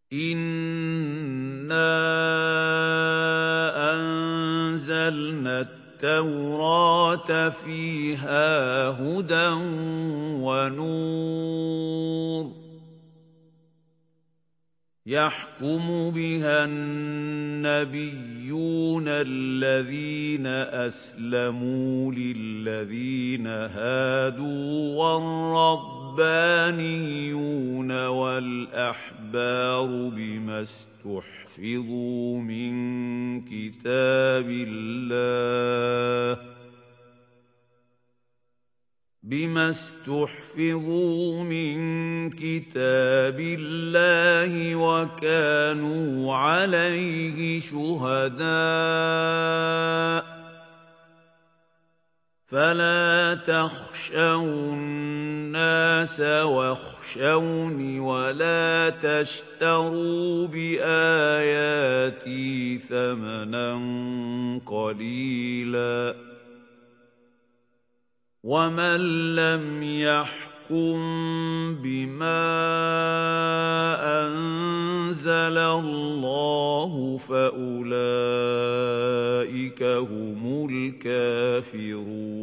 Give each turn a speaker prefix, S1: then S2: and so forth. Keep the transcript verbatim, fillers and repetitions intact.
S1: إِنَّا أَنزَلْنَا التَّوْرَاةَ فِيهَا هُدًى وَنُورٌ يَحْكُمُ بِهَا النَّبِيُّونَ الَّذِينَ أَسْلَمُوا لِلَّذِينَ هَادُوا وَالرَّبَّانِيُّونَ وَالْأَحْبَارُ بِمَا اسْتُحْفِظُوا مِن كِتَابِ اللَّهِ بما استحفظوا من كتاب الله وكانوا عليه شهداء فلا تخشوا الناس واخشوني ولا تشتروا بآياتي ثمنا قليلا ومن لم يحكم بما أنزل الله فأولئك هم الكافرون